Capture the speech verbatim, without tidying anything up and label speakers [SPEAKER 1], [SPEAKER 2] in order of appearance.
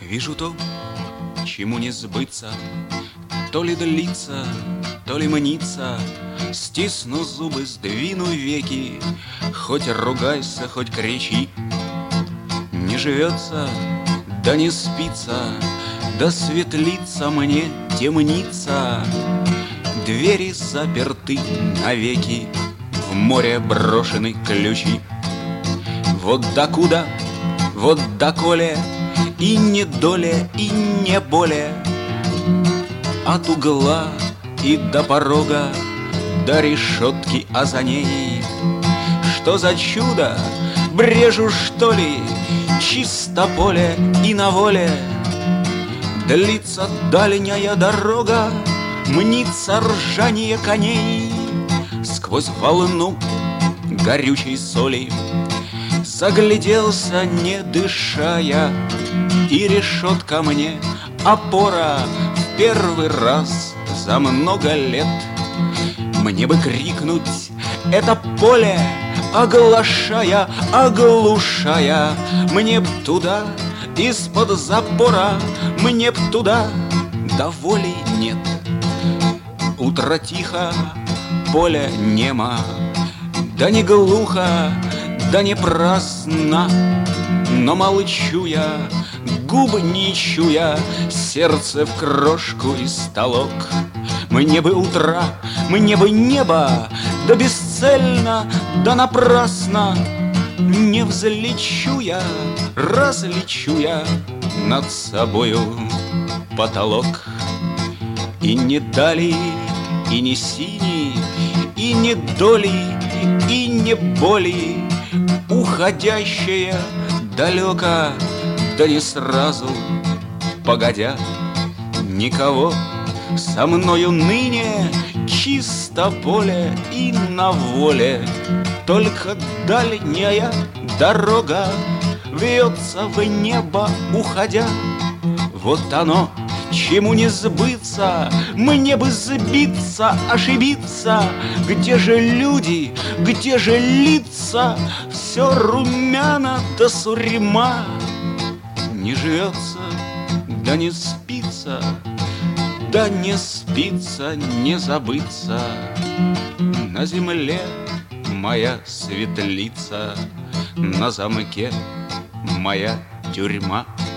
[SPEAKER 1] Вижу то, чему не сбыться, то ли длится, то ли мнится. Стисну зубы, сдвину веки, хоть ругайся, хоть кричи. Не живется, да не спится, да светлится мне темница. Двери заперты навеки, в море брошены ключи. Вот докуда, вот доколе, и не доля, и не более. От угла и до порога, до решетки, а за ней что за чудо, брежу, что ли, чисто поле и на воле. Длится дальняя дорога, мнится ржание коней. Сквозь волну горючей соли загляделся, не дышая, и решетка мне опора в первый раз за много лет. Мне бы крикнуть это поле, оглашая, оглушая. Мне б туда, из-под запора, мне б туда, да воли нет. Утро тихо, поле немо, да не глухо, да не праздно. Но молчу я, губ не чуя, сердце в крошку и столок. Мне бы утра, мне бы небо, да бесцельно, да напрасно. Не взлечу я, разлечу я над собою потолок. И не дали, и не синий, и не доли, и не боли, уходящая далеко, да не сразу, погодя. Никого со мною ныне, чисто поле и на воле. Только дальняя дорога вьется в небо, уходя. Вот оно, чему не сбыться, мне бы сбиться, ошибиться. Где же люди, где же лица? Все румяна да сурьма. Не живется, да не спится, да не спится, не забыться. На земле моя светлица, на замке моя тюрьма.